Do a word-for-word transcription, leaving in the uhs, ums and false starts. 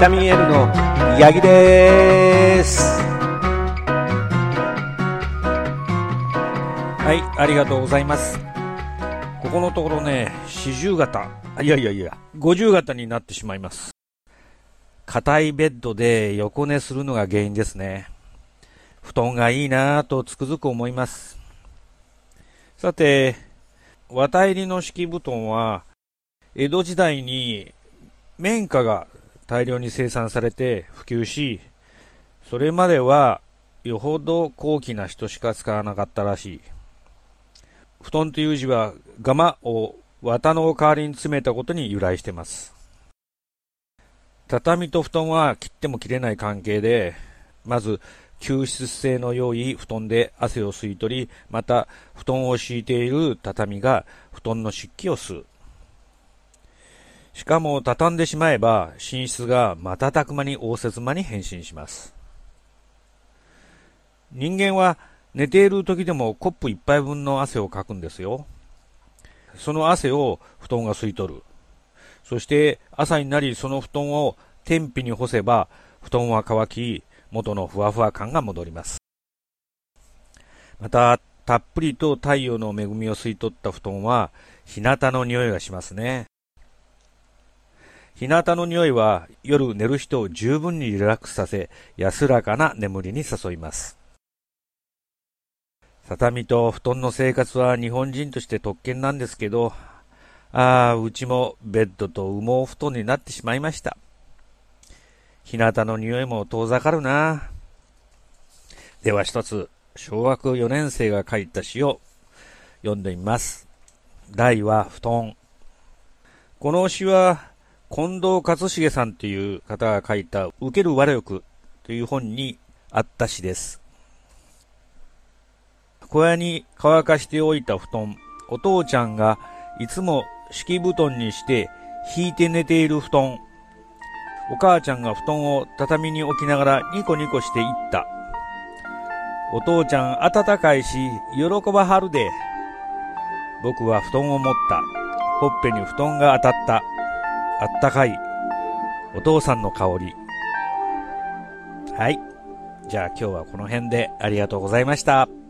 タミン L の八木です。はい、ありがとうございます。ここのところね、四十型、いやいやいや、五十型になってしまいます。硬いベッドで横寝するのが原因ですね。布団がいいなぁとつくづく思います。さて、綿入りの敷布団は、江戸時代に綿花が大量に生産されて普及し、それまではよほど高貴な人しか使わなかったらしい。布団という字はガマを綿の代わりに詰めたことに由来しています。畳と布団は切っても切れない関係で、まず吸湿性の良い布団で汗を吸い取り、また布団を敷いている畳が布団の湿気を吸う。しかも畳んでしまえば寝室が瞬く間に応接間に変身します。人間は寝ている時でもコップ一杯分の汗をかくんですよ。その汗を布団が吸い取る。そして朝になりその布団を天日に干せば布団は乾き、元のふわふわ感が戻ります。またたっぷりと太陽の恵みを吸い取った布団は日向の匂いがしますね。日向の匂いは夜寝る人を十分にリラックスさせ、安らかな眠りに誘います。畳と布団の生活は日本人として特権なんですけど、ああ、うちもベッドと羽毛布団になってしまいました。日向の匂いも遠ざかるな。では一つ、小学よねん生が書いた詩を読んでみます。題は布団。この詩は近藤勝重さんという方が書いた受ける我欲という本にあった詩です。小屋に乾かしておいた布団、お父ちゃんがいつも敷布団にして引いて寝ている布団。お母ちゃんが布団を畳に置きながらニコニコしていった。お父ちゃん暖かいし喜ばはるで。僕は布団を持った。ほっぺに布団が当たった。あったかいお父さんの香り。はい、じゃあ今日はこの辺でありがとうございました。